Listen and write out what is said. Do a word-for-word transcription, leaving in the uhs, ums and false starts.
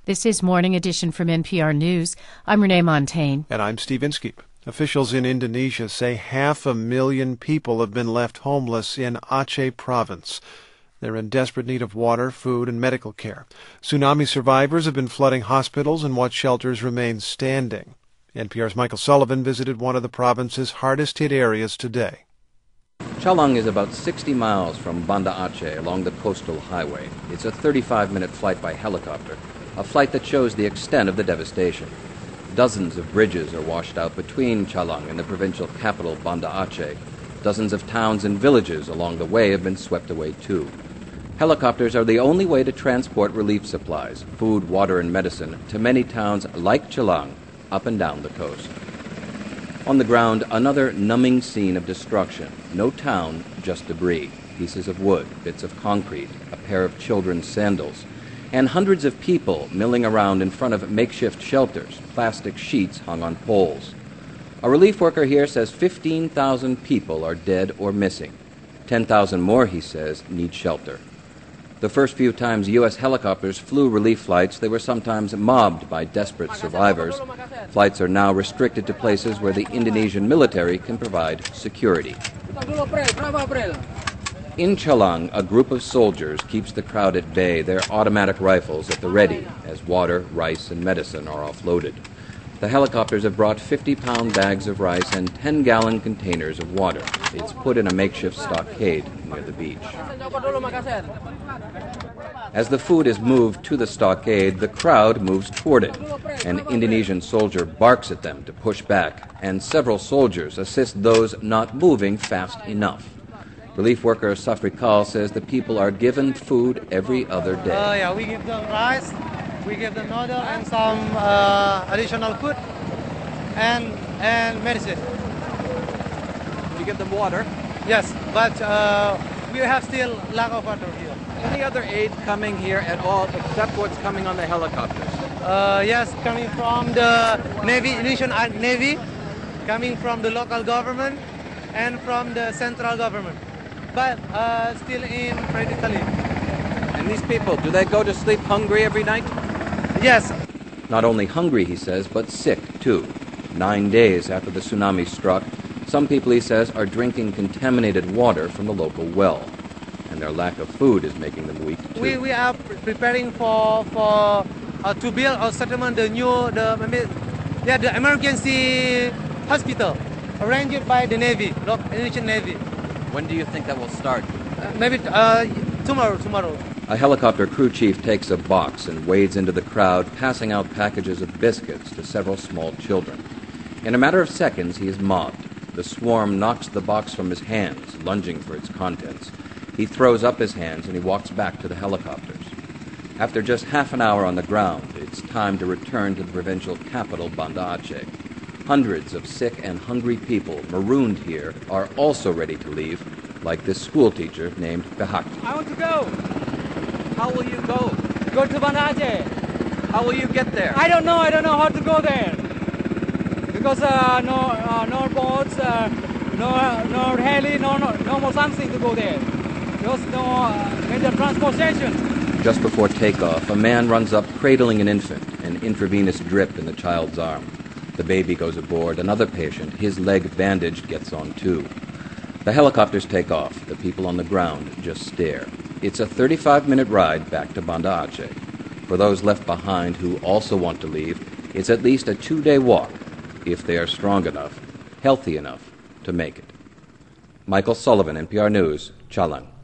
This is Morning Edition from N P R News. I'm Renee Montaigne. And I'm Steve Inskeep. Officials in Indonesia say half a million people have been left homeless in Aceh province. They're in desperate need of water, food, and medical care. Tsunami survivors have been flooding hospitals, and what shelters remain standing. N P R's Michael Sullivan visited one of the province's hardest-hit areas today. Chalang is about sixty miles from Banda Aceh along the coastal highway. It's a thirty-five minute flight by helicopter, a flight that shows the extent of the devastation. Dozens of bridges are washed out between Chalang and the provincial capital, Banda Aceh. Dozens of towns and villages along the way have been swept away too. Helicopters are the only way to transport relief supplies, food, water, and medicine to many towns like Chalang up and down the coast. On the ground, another numbing scene of destruction. No town, just debris, pieces of wood, bits of concrete, a pair of children's sandals, and hundreds of people milling around in front of makeshift shelters, plastic sheets hung on poles. A relief worker here says fifteen thousand people are dead or missing. ten thousand more, he says, need shelter. The first few times U S helicopters flew relief flights, they were sometimes mobbed by desperate survivors. Flights are now restricted to places where the Indonesian military can provide security. In Chalang, a group of soldiers keeps the crowd at bay, their automatic rifles at the ready as water, rice, and medicine are offloaded. The helicopters have brought fifty-pound bags of rice and ten-gallon containers of water. It's put in a makeshift stockade near the beach. As the food is moved to the stockade, the crowd moves toward it. An Indonesian soldier barks at them to push back, and several soldiers assist those not moving fast enough. Relief worker Safri Kal says the people are given food every other day. Uh, yeah, we give them rice, we give them noodle and some uh, additional food and and medicine. You give them water? Yes, but uh, we have still lack of water here. Any other aid coming here at all except what's coming on the helicopters? Uh, yes, coming from the Navy, Indonesian Navy, coming from the local government and from the central government. But uh, still in critically. And these people, do they go to sleep hungry every night? Yes. Not only hungry, he says, but sick, too. Nine days after the tsunami struck, some people, he says, are drinking contaminated water from the local well. And their lack of food is making them weak, too. We, we are preparing for for uh, to build a settlement, the new, the, yeah, the emergency hospital arranged by the Navy, local Indonesian Navy. When do you think that will start? Uh, maybe uh, tomorrow, tomorrow. A helicopter crew chief takes a box and wades into the crowd, passing out packages of biscuits to several small children. In a matter of seconds, he is mobbed. The swarm knocks the box from his hands, lunging for its contents. He throws up his hands and he walks back to the helicopters. After just half an hour on the ground, it's time to return to the provincial capital, Banda Aceh. Hundreds of sick and hungry people marooned here are also ready to leave, like this schoolteacher named Behakti. I want to go. How will you go? Go to Banda Aceh. How will you get there? I don't know. I don't know how to go there. Because uh, no uh, no boats, uh, no no heli, no, no no more something to go there. There's no uh, major transportation. Just before takeoff, a man runs up cradling an infant, an intravenous drip in the child's arm. The baby goes aboard. Another patient, his leg bandaged, gets on too. The helicopters take off. The people on the ground just stare. It's a thirty-five minute ride back to Banda Aceh. For those left behind who also want to leave, it's at least a two-day walk, if they are strong enough, healthy enough to make it. Michael Sullivan, N P R News, Chalang.